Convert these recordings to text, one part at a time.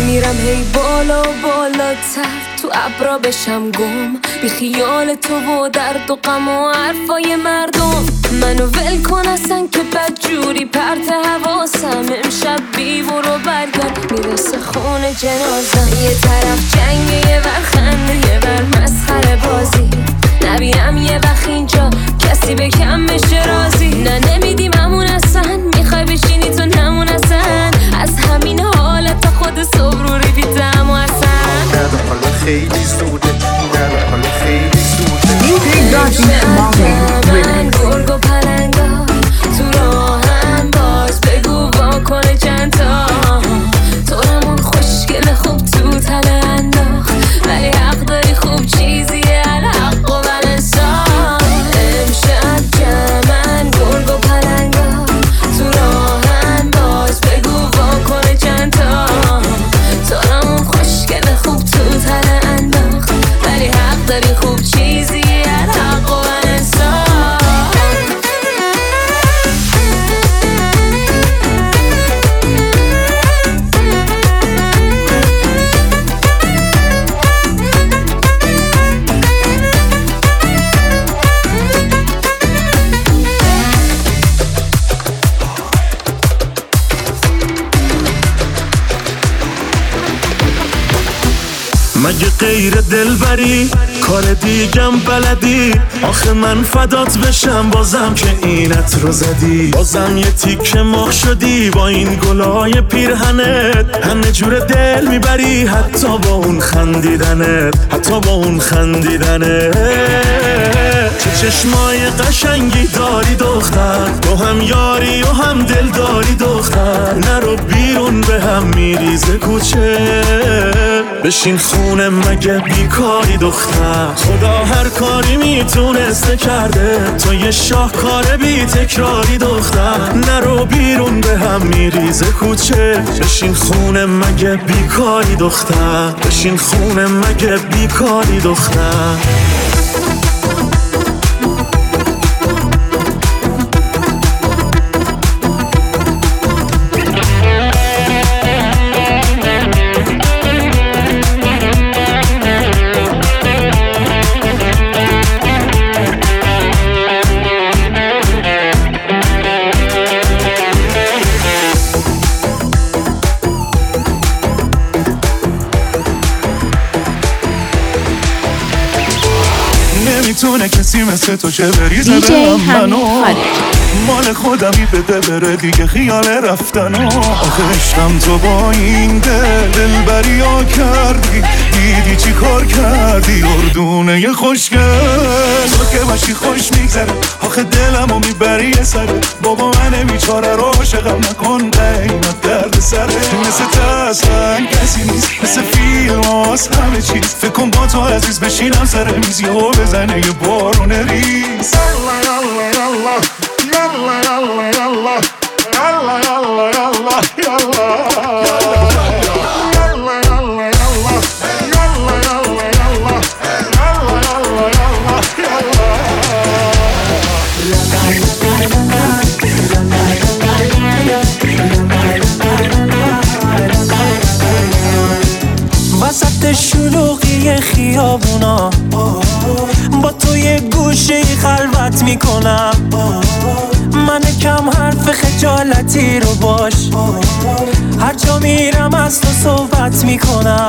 میرم هی بالا و بالاتر، تو ابرا بشم گم، بی خیال تو و درد و غم و حرفای مردم. منو ول کن اصلا که بدجوری پرت حواسم، امشب بی برو برگرد میرسه خونه جنازم. یه طرف جنگ، یه ور خنده، یه ور مسخره بازی. نبینم یه وقت اینجا کسی به کم بشه راضی. نه نمیدیم همون اصلا، میخوای بشینی تو نمون اصلا. از همین حالت خود صبح رو ریپیتم و اصلا در حال خیلی زوده، در حال خیلی زوده. من گرگ و پلنگا تو راهم باز بگو واکنه چند تا. طورمون خوشگل خوب تو تله انداخت، ولی حق داری خوب چیزیه الحق و بلنسان. امشب جمعن گرگ و پلنگا تو راهم باز بگو واکنه چند تا. طورمون خوشگل خوب تو تله انداخت، ولی حق داری خوب چیزیه الحق و بلنسان. مگه غیر دلبری کار دیگم بلدی؟ آخه من فدات بشم بازم که اینت رو زدی. بازم یه تیکه مخ شدی با این گلای پیرهنت. همه جور دل میبری حتی با اون خندیدنت، حتی با اون خندیدنت. چه چشمای قشنگی داری دختر، تو هم یاری و هم دل داری دختر. نرو بیرون به هم میریزه کوچه، بشین خونه مگه بیکاری دختر. خدا هر کاری میتونسته کرده، تو یه شاهکار بی تکراری دختر. نرو بیرون به هم میریزه کوچه، بشین خونه مگه بیکاری دختر. بشین خونه مگه بیکاری دختر. نمیتونه کسی مثل تو چه بریزه به منو. مال خودمی بده بره دیگه خیال رفتنو. آخه عشقم تو با این دل بریا کردی، دیدی چی کار کردی اردونه ی خوشگل. تو که باشی خوش میگذره، آخه دلمو میبری یه سره. بابا من بیچاره رو عاشقم نکن قیمت درد سره. مثل تسلن کسی نیست، مثل فیلم هاست همه چیز. فکر کن با تو عزیز بشینم سر میز یهو بزنه یه بارون ریز. Yalla yalla yalla yalla yalla yalla yalla وسط شلوغی خیابونا با تو یه گوشه خلوت میکنم. من کم حرف خجالتی رو باش، هر جا میرم از تو صحبت میکنم.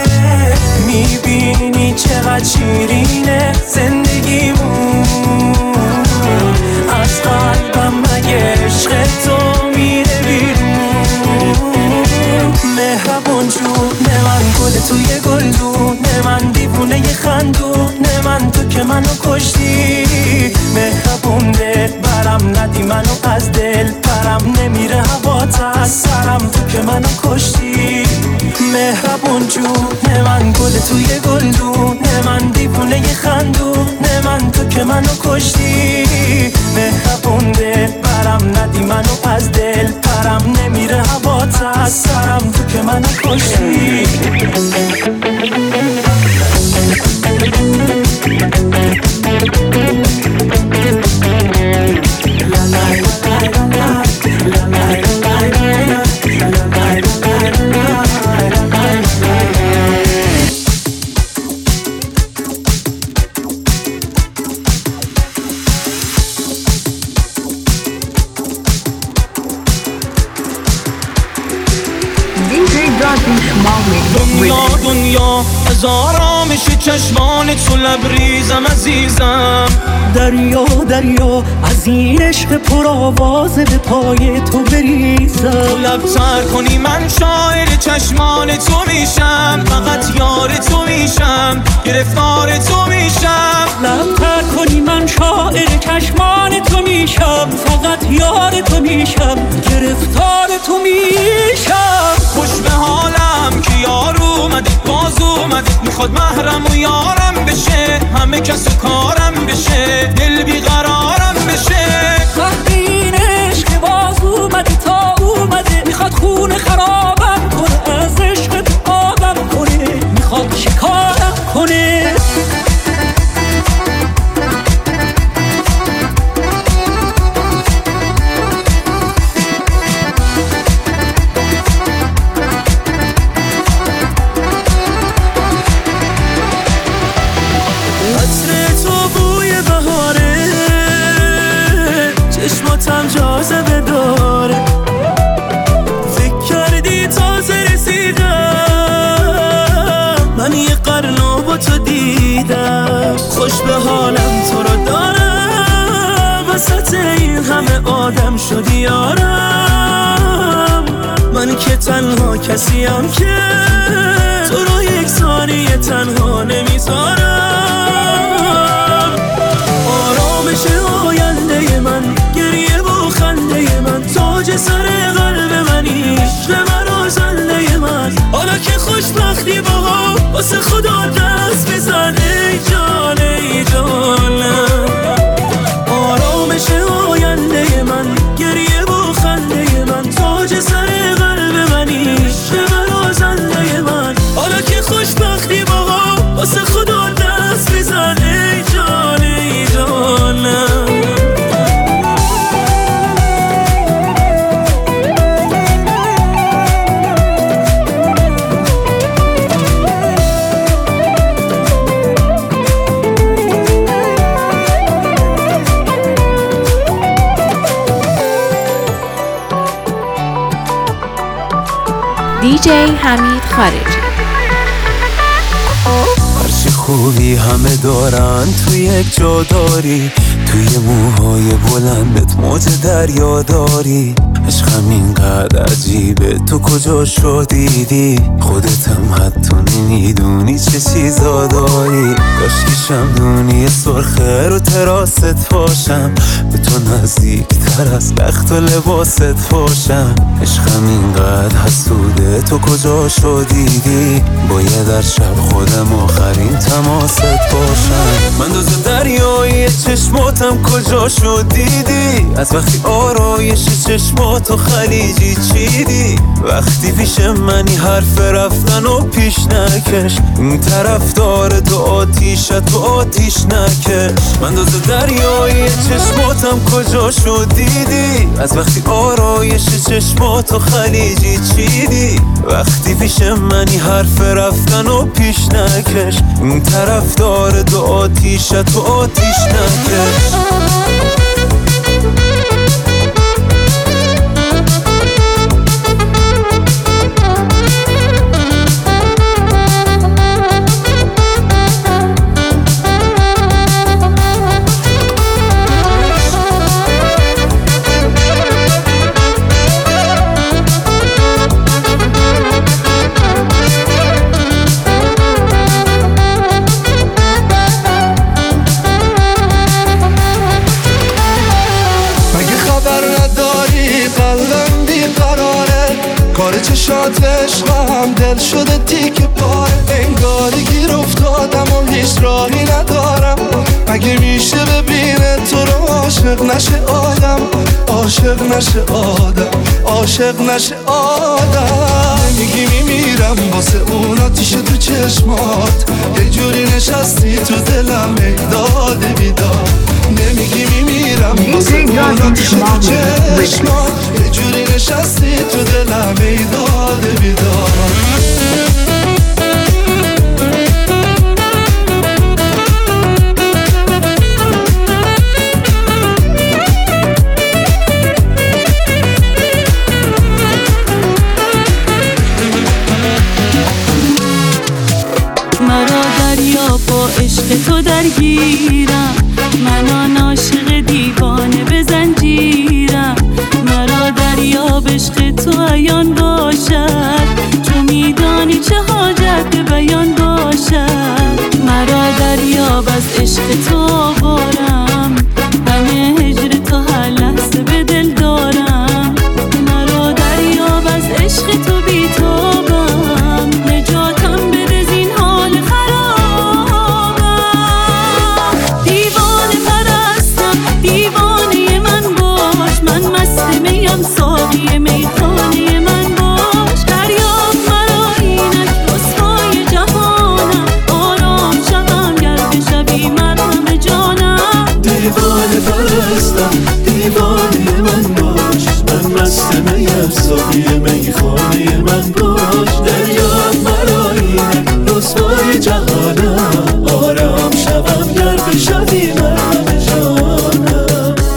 میبینی چقدر شیرینه زندگیمون، از قلبم مگه عشق تو میره بیرون. مهربون جون من گل توی گلدون، من دیوونه ی خندون، من تو که منو کشتی. مهربون دل برم ندی منو از دل برم نمیره هوات از سرم، تو که منو کشتی. مهربون جون من گل توی گلدون، من دیوونه ی خندون، من تو که منو کشتی. مهربون دل برم ندی منو از دل برم نمیره هوات از سرم، تو که منو کشتی. دنیا از آرامش چشمان تو لبریزم عزیزم. دریا از این عشق پرآواز به پای تو بریزم. تو لبتر کنی من شاعر چشمان تو میشم، فقط یار تو میشم، گرفتار تو میشم. لبتر کنی من شاعر چشمان تو میشم، فقط یار تو میشم، گرفتار تو میشم. خوش به حالم که یار اومدی، باز اومدی، میخواد محرم و یارم بشه، همه کس و کارم بشه، دل بیقرارم بشه. این عشق باز اومدی تا اومده، میخواد خون خرابم کنه، از عشق تو آبم کنه، میخواد شکارم کنه. چشماتم جاذبه داره، فکر کردی تازه رسیدم، من یه قرنو با تو دیدم. خوش به حالم تو رو دارم، وسط این همه آدم شدی یارم. من که تنها کسیم که تو رو یک ثانیه تنها نمیذارم. آرامش آینده من، گریه و خنده من، تاج سر قلب منی، عشق من و زنده من. حالا که خوشبختی با واسه خدا دست بزن ای جان ای جانم. آرامش آینده من، گریه و خنده من، تاج سر قلب منی، عشق من و زنده من. حالا که خوشبختی با واسه خدا دست بزن ای جان ای جانم. DJ حمید خارجی. هرچی خوبی همه دارن تو یک جا داری، توی موهای بلندت موج دریا داری. عشقم اینقدر عجیبه تو کجا شو دیدی، خودتم حتی نمیدونی چه چیزا داری. کاشکی شمدونی سرخه رو تراست باشم، به تو نزدیک تر از بخت و لباست باشم. عشقم اینقدر حسوده تو کجا شو دیدی، باید در شب خودم آخرین تماست باشم. من دوز دریایی چشماتم کجا شو دیدی، از وقتی آرایش چشماتو خلیجی چیدی. وقتی پیش منی حرف رفتن و پیش نکش، این طرف داره تو آتیشت تو آتیش نکش. من دوز دریایی چشماتم کجا شو دیدی، از وقتی آرایش چشماتو خلیجی چیدی. وقتی پیش منی حرف رفتن و پیش نکش، این طرف داره تو آتیشت تو آتیش نکش. چشات عشقم دل شده تیک پاره، انگاری گیر افتادم و هیچ راهی ندارم. مگه میشه ببینه تو رو عاشق نشه آدم، عاشق نشه آدم، عاشق نشه آدم. نمیگی میمیرم واسه اون آتیش تو چشمات، یه جوری نشستی تو دلم ای داد بیداد. نمیگی میمیرم واسه اون آتیش تو چشمات، یه جوری نشستی تو دلم ای داد بیداد. شب با عشق تو درگیرم، من آن عاشق دیوانه به زنجیرم. مرا دریاب عشق تو عیان باشد، تو میدانی چه حاجت به بیان باشد. مرا دریاب از عشق تو آوارم، غم هجر تو هر لحظه به دل دارم. مرا دریاب از عشق تو بی‌تابم، نجاتم بده زین حال خرابم. دیوانه پرستم، دیوانه من باش، من مست میم ساقی میخانه من باش. دریاب مرا اینک رسوای جهانم، آرام شوم گر بشوی مرهم جانم. دیوانه پرستم، دیوانه من باش، من مست میم ساقی میخانه من باش. دریاب مرا اینک رسوای جهانم، آرام شوم گر بشوی مرهم جانم.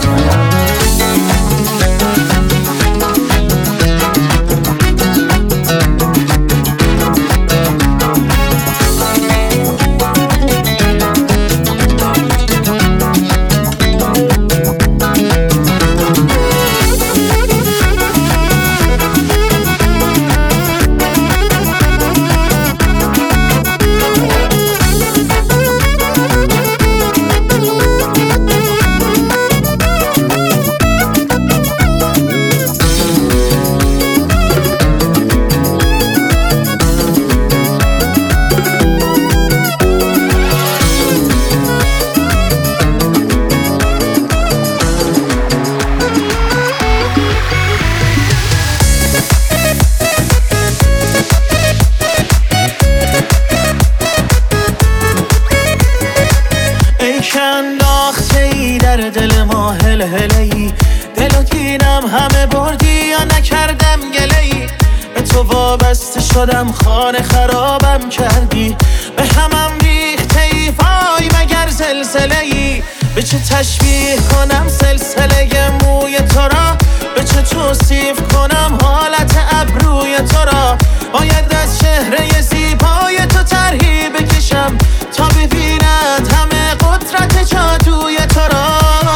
دل ما هل هلی، دلو گیرم همه بردی یا نکردم گلی. به تو وابسته شدم خانه خرابم کردی، به همم ریخته ای وای مگر زلزله ای. به چه تشبیه کنم سلسله موی تو را، به چه توصیف کنم حالت ابروی تو را. باید از چهره زیبای تو طرحی بکشم تا ببیند همه قدرت جادوی تو را.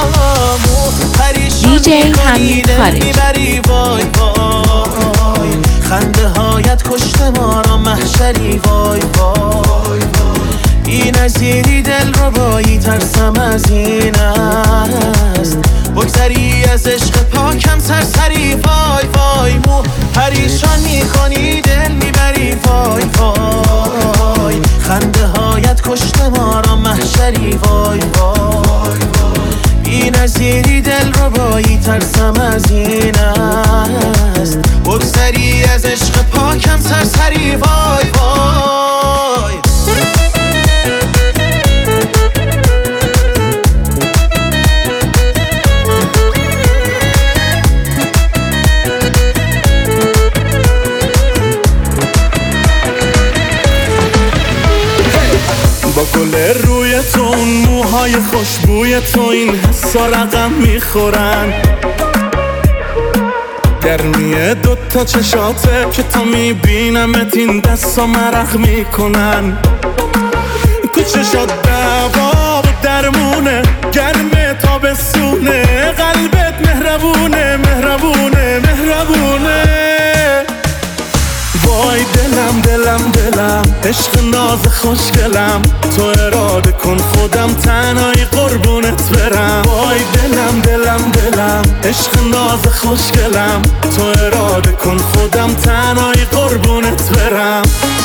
DJ حمید خارجی. وای وای خنده هایت کشته ما را محشری. وای وای بی نظیری دل ربایی، ترسم از این است بگذری از عشق پاکم سرسری. وای وای مو پریشان میکنی دل میبری. وای وای خنده هایت کشته ما را محشری. وای وای بی نظیری دل ربایی، ترسم از این است بگذری از عشق پاکم سرسری. وای وای با گل روی تو، اون موهای خوشبوی تو، این حسا رقم میخورن. گرمی دوتا چشاته که تا میبینمت این دستا مرق میکنن. کوچشات دوا و درمونه، گرم تابستونه، قلبت مهربونه مهربونه مهربونه. وای دلم دلم دلم، عشق ناز خوشگلم، تو اراده کن خودم تنهایی قربونت برم. وای دلم دلم دلم، عشق ناز خوشگلم، تو اراده کن خودم تنهایی قربونت برم.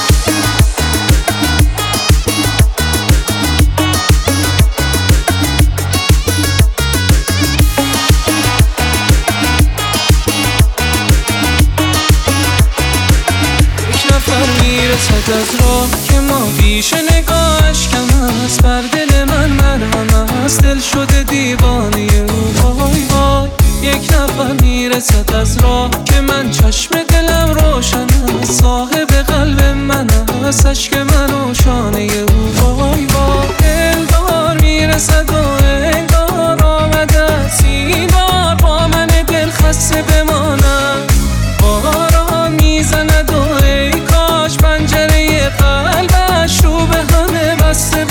میرسد از راه که ما بیش نگاهش کم است، بر دل من مرهم است، دل شده دیوانه او. وای وای یک نفر میرسد از راه که من چشم دلم روشن است، صاحب قلب من است، عشق من و شانه او. وای وای دلدار میرسد و انگار آمده است این بار با من دل خسته بمانم. باران میزند و ای کاش پنجره قلبش رو به همه بسته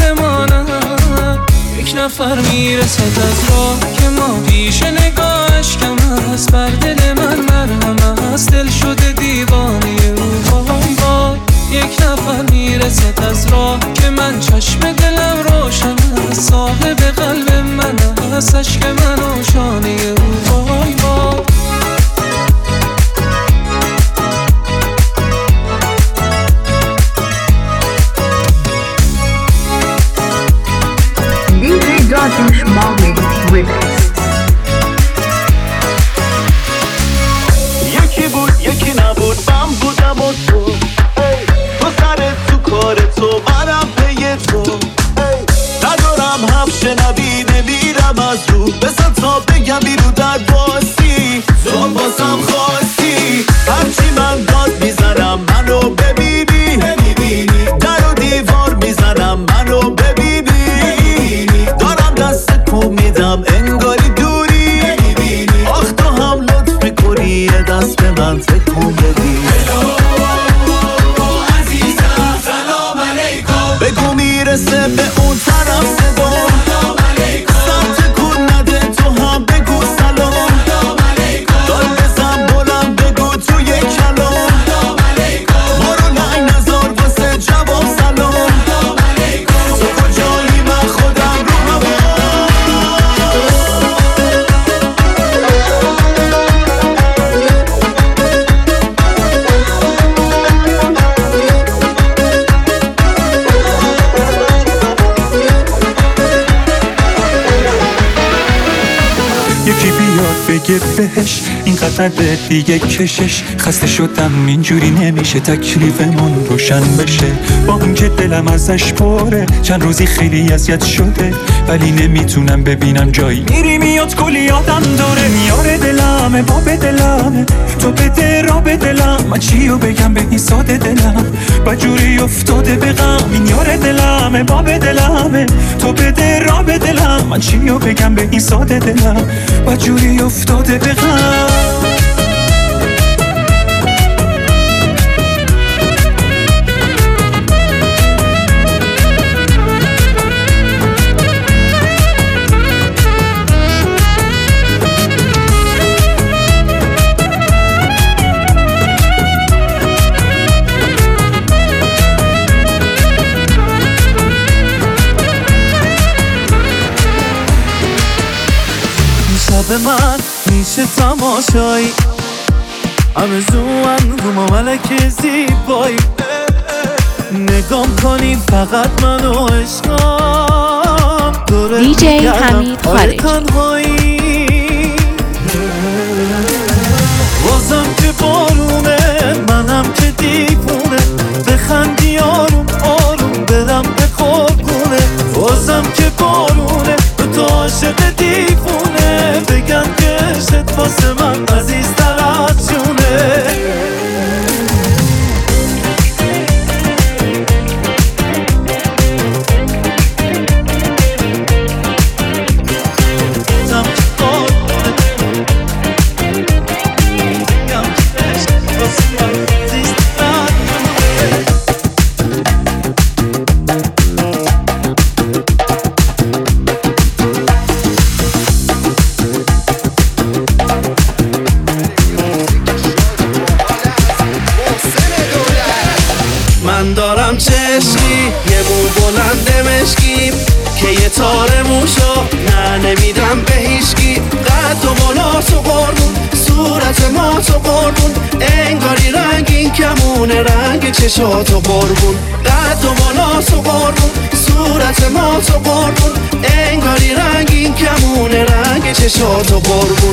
نفر میرسد از راه که ما پیش نگاهش کم است، بر دل من مرهم است، دل شده دیوانه او وای وای. یک نفر میرسد از راه که من چشم دلم روشن است، صاحب قلب من است، عشق من و شانه او وای وای. DJ Dariush Mali Remix. یکی بود یکی نبود، من بودم و تو سرت تو کار تو، منم پی تو. ندارم حرف شنوی، نمیرم از رو، بزن تا بگم بیرو در باسی، تو بازم خواستی. هرچی من داد میزنم منو ببینی، در و دیوار میزنم منو ببینی، دارم دست کو میدم انگاری دوری، آخ تو هم لطف میکنی یه دست به من تکون بدی. بگو میرسه به اون طرف صدا، سمت کن نده تو هم بگو سلام، دار بزن بلند بگو توی کلام، برو لعی نزار واسه جواب سلام، تو کجایی من خودم رو هوا. یکی بیاد بگه بهش اینقدر دیگه کشش، خسته شدم اینجوری نمیشه تکلیفمون روشن بشه، با اون که دلم ازش پره چند روزی خیلی اذیت شده، ولی نمیتونم ببینم جایی میری میاد کلی یادم داره، میاره دلمه باب دلمه، تو بده را به دلم، من چیو بگم به این ساده دلم، بجوری افتاده به غم، این یاره دلمه باب دلمه، تو بده را به دلم، من چیو بگم به این ساده دلم، بجوری افتاده به غم. به من میشه تماشایی، همه زوان رو ما ملک زیبایی، نگام کنی فقط منو عشقام، DJ حمید خارج. تنهایی بازم که بارونه، منم که دیوونه، بخندی آروم آروم برم به قربونه، بازم که بارونه تو عاشق دیوونه، بگم که عشقت واسه من عزیزتر از جونه. من دارم چشمی یه مو بلند مشکی که یه تار موشا نمیدم به هیچکی، قد و بالا تو قربون، صورت ما تو قربون، انگاری رنگین کمونه رنگ چشاتو قربون، قد و بالا تو قربون، صورت ما تو قربون، انگاری رنگین کمونه رنگ چشاتو قربون.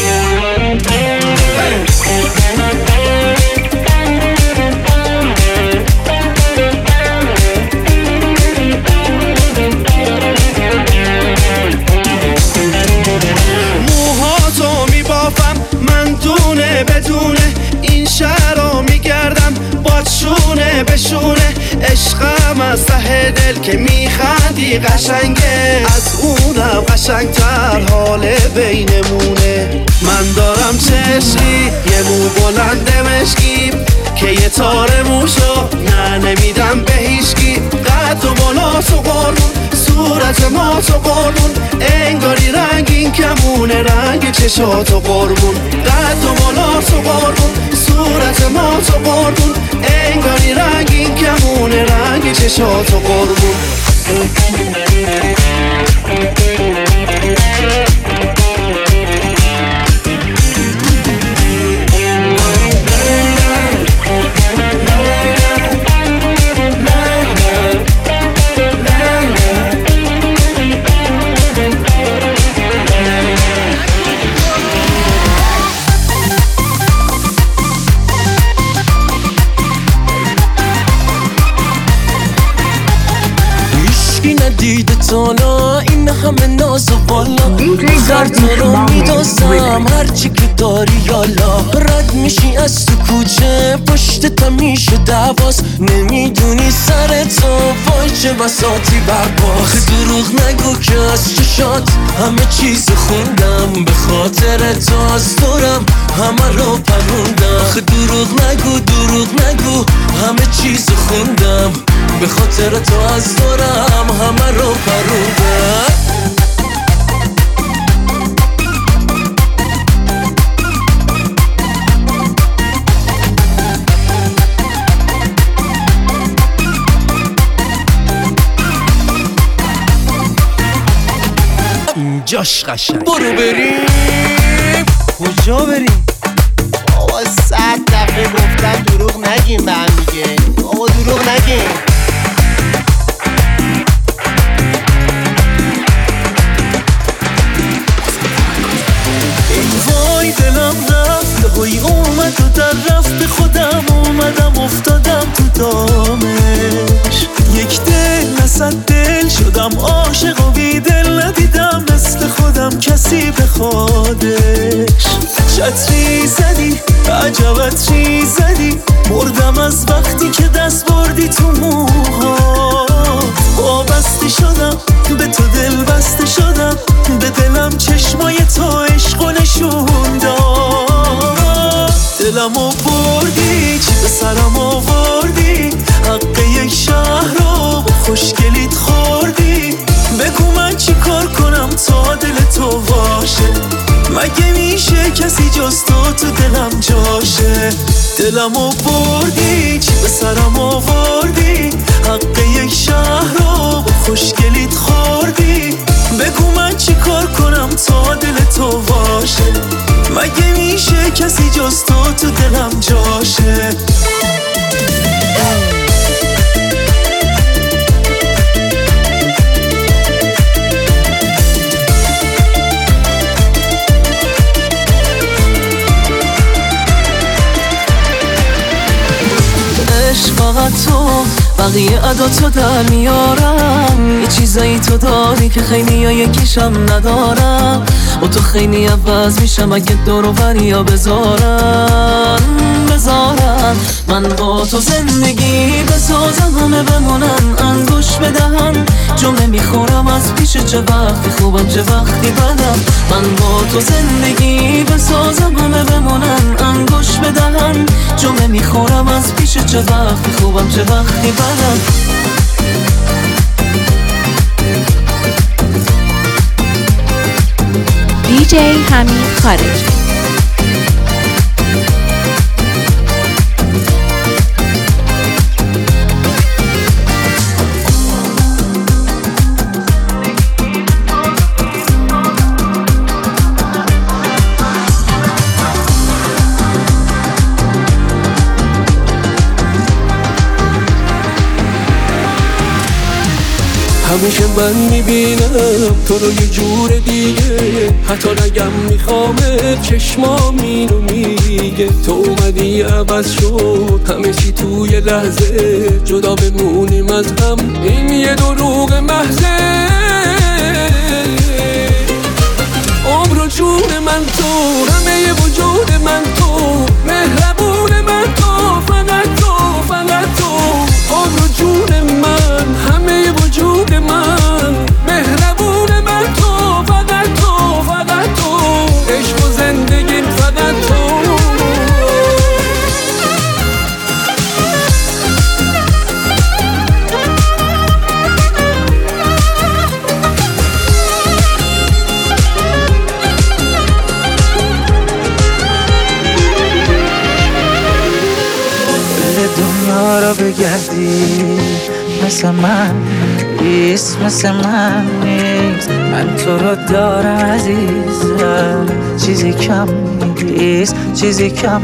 موهاتو میبافم من دونه بدونه، این شهر رو میگردم با شونه به شونه، عشقم از ته دل که میخندی قشنگه، از اونم قشنگتر حال بینمونه. من دارم چشمی یه مو بلند مشکی که یه تار موشو نمیدم به هیچکی، قد و بالا تو قربون، صورت ما تو قربون، انگاری رنگین کمونه رنگ چشاتو قربون، قد و بالا تو قربون، صورت ما تو قربون، انگاری رنگین کمونه رنگ چشاتو قربون. دیده تالا این همه ناز و بالا، خرد رو میدازم هرچی که داری یالا. رد میشی از تو کوچه پشتت میشه دواست، نمیدونی سر تو وای چه بساطی برباست. دروغ نگو که از چشات همه چیز خوندم، به خاطر تو از دورم همه رو پروندم. دروغ نگو همه چیز خوندم، به خاطر تو از دورم همه رو پروندم. اینجاش قشنگ. برو بریم. کجا بریم؟ بابا 100 دفعه گفتم دروغ نگیم به هم دیگه. بابا دروغ نگیم. وای دلم رفت هوی اومد و در رفت، به خودم اومدم افتادم تو دامش. یک دل نصد دل شدم عاشق و بی دل، ندیدم مثل خودم کسی به خودش. چتری زدی عجب عطری زدی، مردم از وقتی که دست بردی تو موهات. وابسته شدم به تو دل بسته شدم، به دلم چشمای تو عشق و نشون داد. دلمو بردی چی به سرم آوردی، حق یک شهر رو با خوشگلیت خوردی. بگو من چی کار کنم تا دل تو باشه، مگه میشه کسی جز تو دلم جاشه. دلمو بردی چی به سرم آوردی، حق یک شهر رو با خوشگلیت خوردی. بگو من چی کار کنم تا دل تو باشه، مگه میشه کسی جز تو دلم جاشه. فقط تو بقیه عداتو در میارم، یه چیزایی تو داری که خیلی ها یکیشم ندارم. و تو خیلی عوض میشم اگه دورو بریا بذارم. من با تو زندگی بسازم، همه بمونن انگوش بدهن. جمله میخورم از پیش چه وقتی خوبم چه وقتی بدم. من با تو زندگی بسازم، همه بمونن انگوش بدهن. جمله میخورم از پیش چه وقتی خوبم چه وقتی بدم. DJ حمید خارجی. همیشه من میبینم تو رو یه جور دیگه، حتی نگم میخوامه چشمام اینو میگه. تو اومدی عوض شد همه چی توی لحظه، جدا بمونیم از هم این یه دروغ محضه. عمر و جون من تو، همه وجود من تو، مهربون من تو، فقط تو فقط تو. عمر و جون من، همه وجود من، مهربون من تو، فقط تو فقط تو. عشق و زندگی فقط تو. دنیا را بگردی مثل من نیست، مثل من نیست. من تو رو دارم عزیزم، چیزی کم نیست، چیزی کم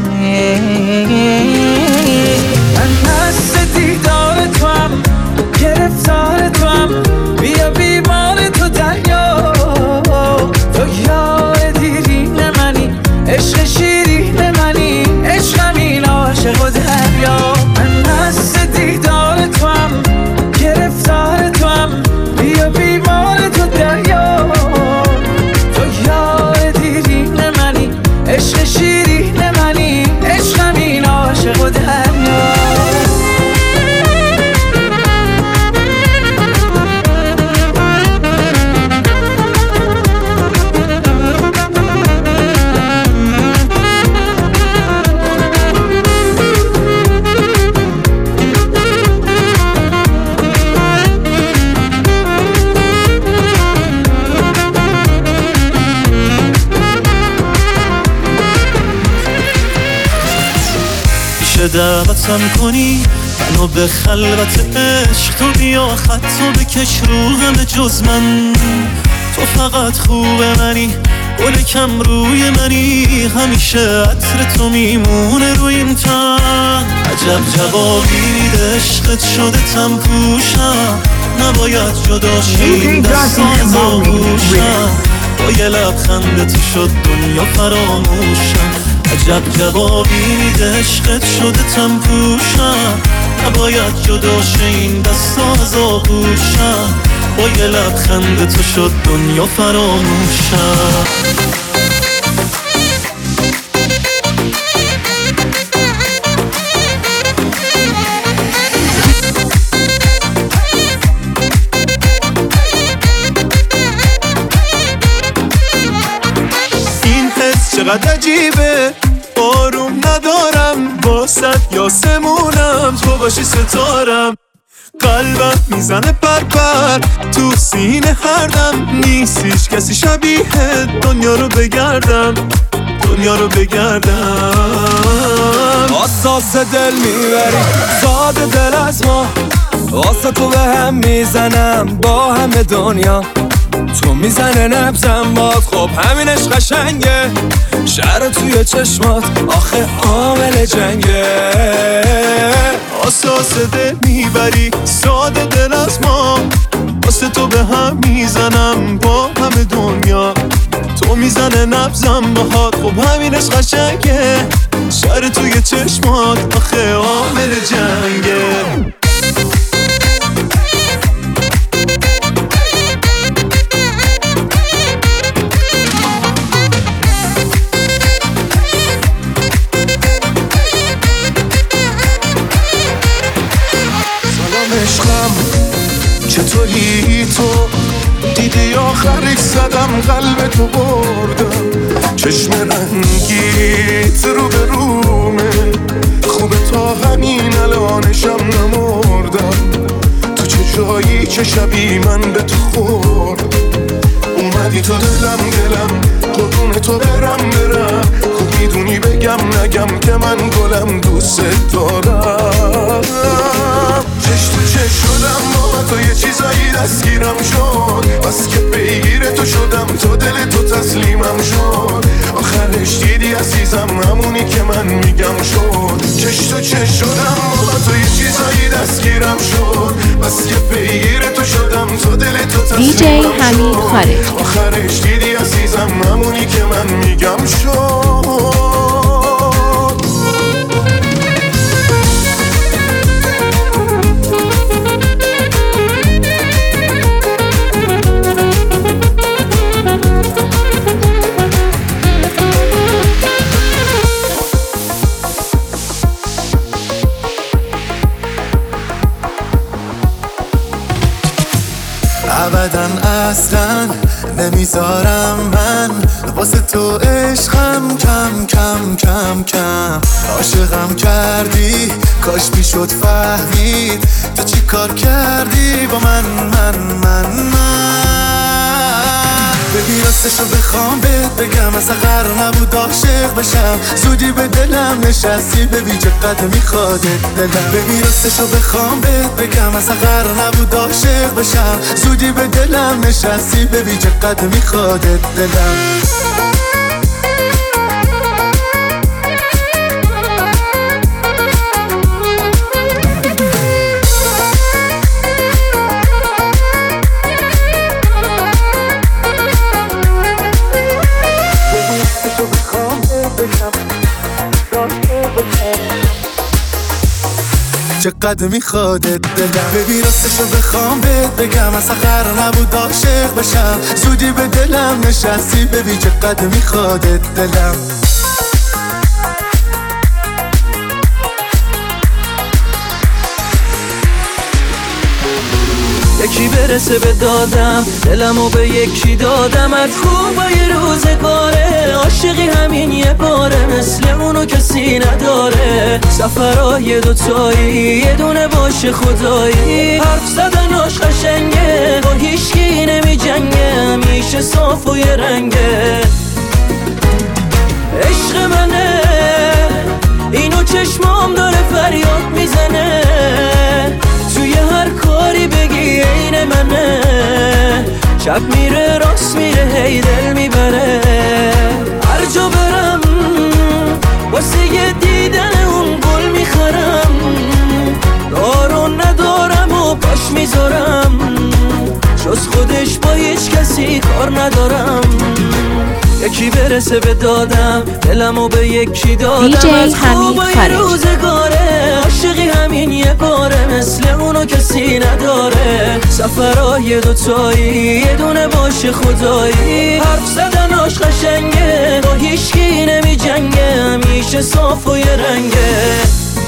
نیست. من مست دیدار تو هم، گرفتار تو هم، بیا بیمار تو دریا. تو یار دیرین منی، عشق شیرین منی، عشقم این عاشق و دریا. من مست دیدار تو هم، گرفتار تو هم، بیا بیمار تو دریا. تو یار دیرین منی، عشق شیرین منی، عشقم این عاشق و دریا. دعوتم کنی منو به خلوت عشق، تو بیا خطو بکش رو همه جز من. تو فقط خوب منی، گل کم روی منی، همیشه عطر تو میمونه روی این تن. عجب جوابی میده عشقت شده تم پوشم، نباید جدا شیم دستان آغوشم. با یه لبخند تو شد دنیا فراموشم. عجب جوابی میده عشقت شده تم پوشم، نباید جدا شه این دستا از آغوشم. با یه لبخند تو شد دنیا فراموشم. این حس چقدر عجیبه، آروم ندارم واسد یاسمونم، تو باشی ستارم. قلبم میزنه پرپر تو سینه هر دم، نیستیش کسی شبیه دنیا رو بگردم، دنیا رو بگردم. حساس دل میبری ساده دل از ما، واسه تو به هم میزنم با همه دنیا. تو میزنه نبزم باد، خب همینش قشنگه. شهر توی چشمات آخه عامل جنگه. حساس دل میبری ساده دل از ما، واسه تو به هم میزنم با همه دنیا. تو میزنه نبزم باهات، خب همینش قشنگه. شهر توی چشمات آخه عامل جنگه. عشقم چطوری تو دیدی آخرش زدم قلب تو بردم. چشم رنگیت رو به رومه، خوبه تا همین الانشم نمردم. تو چه جایی چه شبی من به تو خوردم. اومدی تو دلم قربون تو برم خوب میدونی بگم نگم که من گلم دوست دارم. چش تو چش شدم با تو یه چیزایی دستگیرم شد، بس که پیگیر تو شدم تو دل تو تسلیمم شد. آخرش دیدی عزیزم همونی که من میگم شد. چش تو چش شدم با تو یه چیزایی دستگیرم شد، بس که پیگیر تو شدم تو دل تو تسلیمم شد. DJ حمید خارجی. آخرش دیدی عزیزم همونی که من میگم شد. ابداً اصلاً نمیذارم من واسه تو عشقم کم کم کم کم. عاشقم کردی کاش میشد فهمید تو چی کار کردی با من ببین راستشو بخوام بهت بگم اصلا قرار نبود عاشق بشم زودی به دلم نشستی ببین چقدر میخوادت دلم ببین راستشو بخوام بهت بگم اصلا قرار نبود عاشق بشم زودی به دلم نشستی ببین چقدر میخوادت دلم چقدر میخوادت دلم ببین راستشو بخوام بهت بگم اصلا قرار نبود عاشق بشم زودی به دلم نشستی ببین چقدر میخوادت دلم یکی برسه به دادم دلمو به یکی دادم از خوبای روزگاره عاشقی همین یه باره مثل اونو کسی نداره سفرهای دوتایی یه دونه باشه خدایی حرف زدناش قشنگه با هیچکی نمی جنگه همیشه صاف و یه رنگه عشق منه اینو چشمام داره فریاد میزنه توی هر کاری بگی عین منه چپ میره راست میره هی دل میبره هر جا برم واسه یه دیدن اون گل میخرم دارو ندارم و پاش میذارم جز خودش با هیچ کسی کار ندارم یکی برسه به دادم دلمو به یکی دادم از خوبای روزگاره عاشقی همین یه باره مثل اونو کسی نداره سفرهای دوتایی یه دونه باشه خدایی حرف زدناش قشنگه با هیچکی نمی جنگه همیشه صاف و یه رنگه